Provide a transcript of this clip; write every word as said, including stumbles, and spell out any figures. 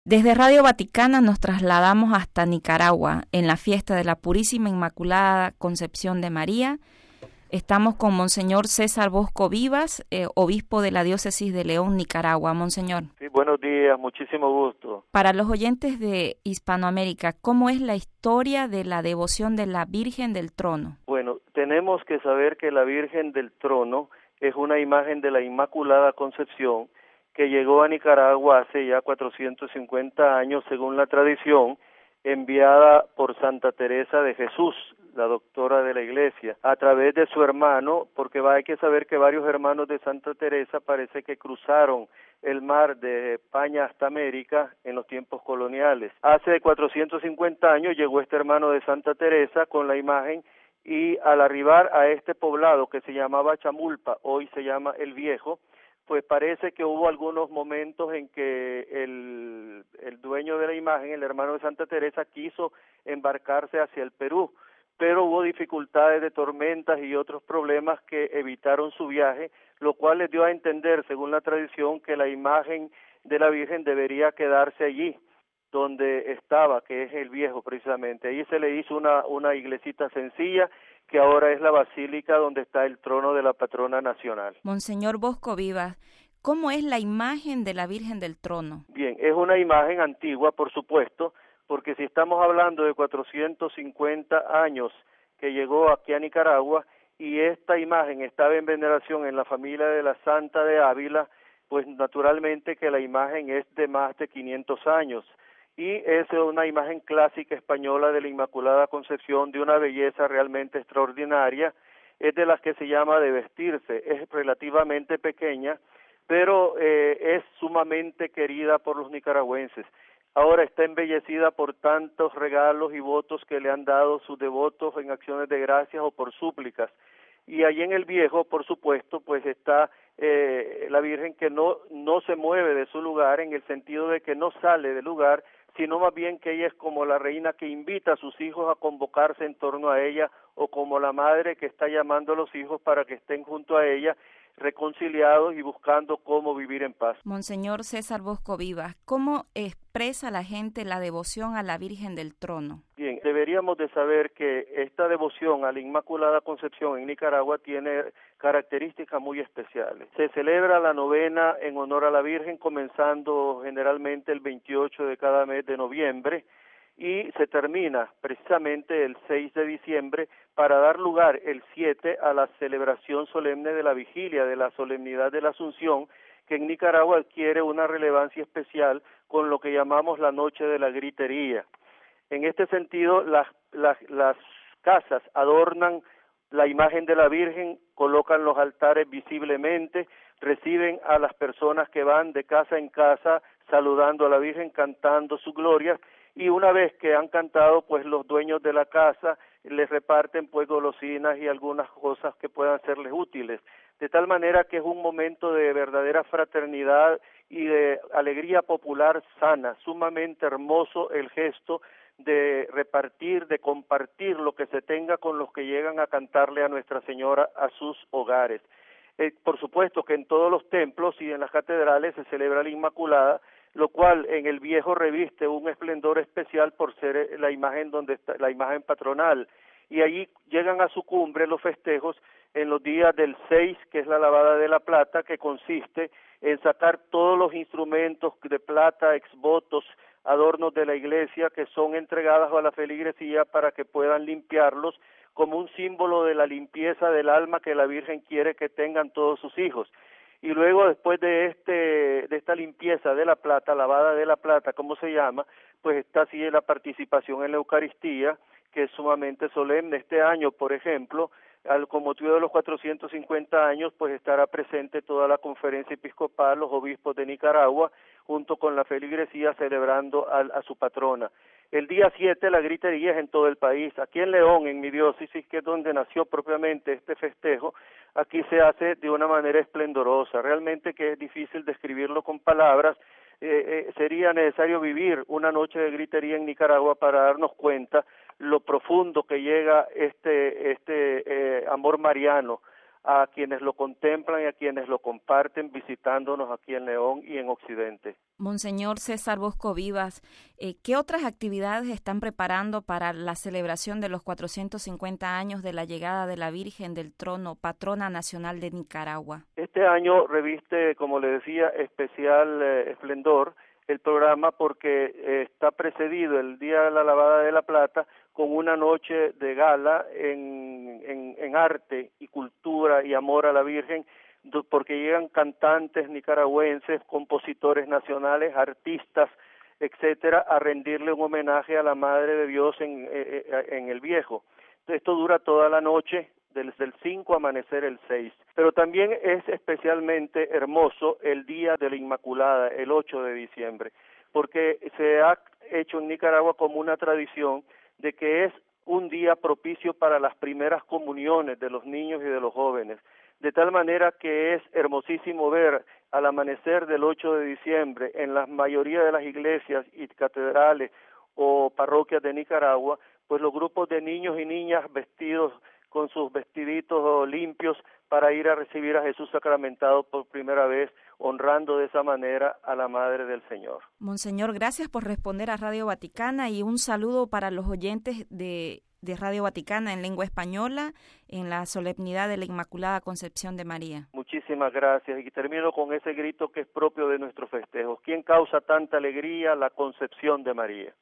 Desde Radio Vaticana nos trasladamos hasta Nicaragua en la fiesta de la Purísima Inmaculada Concepción de María. Estamos con Monseñor César Bosco Vivas, eh, obispo de la Diócesis de León, Nicaragua. Monseñor. Sí, buenos días, muchísimo gusto. Para los oyentes de Hispanoamérica, ¿cómo es la historia de la devoción de la Virgen del Trono? Bueno, tenemos que saber que la Virgen del Trono es una imagen de la Inmaculada Concepción que llegó a Nicaragua hace ya cuatrocientos cincuenta años, según la tradición, enviada por Santa Teresa de Jesús, la doctora de la Iglesia, a través de su hermano, porque hay que saber que varios hermanos de Santa Teresa parece que cruzaron el mar de España hasta América en los tiempos coloniales. Hace cuatrocientos cincuenta años llegó este hermano de Santa Teresa con la imagen y al arribar a este poblado que se llamaba Chamulpa, hoy se llama El Viejo, pues parece que hubo algunos momentos en que el, el dueño de la imagen, el hermano de Santa Teresa, quiso embarcarse hacia el Perú, pero hubo dificultades de tormentas y otros problemas que evitaron su viaje, lo cual les dio a entender, según la tradición, que la imagen de la Virgen debería quedarse allí, donde estaba, que es El Viejo precisamente. Ahí se le hizo una, una iglesita sencilla, que ahora es la basílica donde está el trono de la patrona nacional. Monseñor Bosco Vivas, ¿cómo es la imagen de la Virgen del Trono? Bien, es una imagen antigua, por supuesto, porque si estamos hablando de cuatrocientos cincuenta años que llegó aquí a Nicaragua y esta imagen estaba en veneración en la familia de la Santa de Ávila, pues naturalmente que la imagen es de más de quinientos años. Y es una imagen clásica española de la Inmaculada Concepción, de una belleza realmente extraordinaria, es de las que se llama de vestirse, es relativamente pequeña, pero eh, es sumamente querida por los nicaragüenses. Ahora está embellecida por tantos regalos y votos que le han dado sus devotos en acciones de gracias o por súplicas. Y allí en El Viejo, por supuesto, pues está eh, la Virgen que no, no se mueve de su lugar, en el sentido de que no sale del lugar, sino más bien que ella es como la reina que invita a sus hijos a convocarse en torno a ella, o como la madre que está llamando a los hijos para que estén junto a ella, reconciliados y buscando cómo vivir en paz. Monseñor César Bosco Vivas, ¿cómo expresa la gente la devoción a la Virgen del Trono? Bien, deberíamos de saber que esta devoción a la Inmaculada Concepción en Nicaragua tiene características muy especiales. Se celebra la novena en honor a la Virgen, comenzando generalmente el veintiocho de cada mes de noviembre, y se termina precisamente el seis de diciembre para dar lugar el siete a la celebración solemne de la vigilia de la solemnidad de la Asunción, que en Nicaragua adquiere una relevancia especial con lo que llamamos la noche de la gritería. En este sentido, las, las, las casas adornan la imagen de la Virgen, colocan los altares visiblemente, reciben a las personas que van de casa en casa saludando a la Virgen, cantando su gloria, y una vez que han cantado, pues los dueños de la casa les reparten pues golosinas y algunas cosas que puedan serles útiles, de tal manera que es un momento de verdadera fraternidad y de alegría popular sana, sumamente hermoso el gesto de repartir, de compartir lo que se tenga con los que llegan a cantarle a Nuestra Señora a sus hogares. Eh, por supuesto que en todos los templos y en las catedrales se celebra la Inmaculada, lo cual en El Viejo reviste un esplendor especial por ser la imagen donde está, la imagen patronal, y allí llegan a su cumbre los festejos en los días del seis, que es la lavada de la plata, que consiste en sacar todos los instrumentos de plata, exvotos, adornos de la iglesia que son entregados a la feligresía para que puedan limpiarlos como un símbolo de la limpieza del alma que la Virgen quiere que tengan todos sus hijos. Y luego, después de este de esta limpieza de la plata, lavada de la plata, como se llama, pues está así la participación en la Eucaristía, que es sumamente solemne. Este año, por ejemplo, al, con motivo de los cuatrocientos cincuenta años, pues estará presente toda la conferencia episcopal, los obispos de Nicaragua, junto con la feligresía celebrando a, a su patrona. El día siete la gritería es en todo el país. Aquí en León, en mi diócesis, que es donde nació propiamente este festejo, aquí se hace de una manera esplendorosa. Realmente que es difícil describirlo con palabras. Eh, eh, sería necesario vivir una noche de gritería en Nicaragua para darnos cuenta lo profundo que llega este este eh, amor mariano a quienes lo contemplan y a quienes lo comparten visitándonos aquí en León y en Occidente. Monseñor César Bosco Vivas, eh, ¿qué otras actividades están preparando para la celebración de los cuatrocientos cincuenta años de la llegada de la Virgen del Trono, patrona nacional de Nicaragua? Este año reviste, como le decía, especial eh, esplendor el programa porque eh, está precedido el Día de la Lavada de la Plata con una noche de gala en, en, en arte y cultura y amor a la Virgen, porque llegan cantantes nicaragüenses, compositores nacionales, artistas, etcétera, a rendirle un homenaje a la Madre de Dios en, en el Viejo. Esto dura toda la noche, desde el cinco amanecer el seis. Pero también es especialmente hermoso el Día de la Inmaculada, el ocho de diciembre, porque se ha hecho en Nicaragua como una tradición de que es un día propicio para las primeras comuniones de los niños y de los jóvenes, de tal manera que es hermosísimo ver al amanecer del ocho de diciembre en la mayoría de las iglesias y catedrales o parroquias de Nicaragua, pues los grupos de niños y niñas vestidos con sus vestiditos limpios para ir a recibir a Jesús sacramentado por primera vez, honrando de esa manera a la Madre del Señor. Monseñor, gracias por responder a Radio Vaticana y un saludo para los oyentes de, de Radio Vaticana en lengua española en la solemnidad de la Inmaculada Concepción de María. Muchísimas gracias y termino con ese grito que es propio de nuestros festejos. ¿Quién causa tanta alegría? La Concepción de María.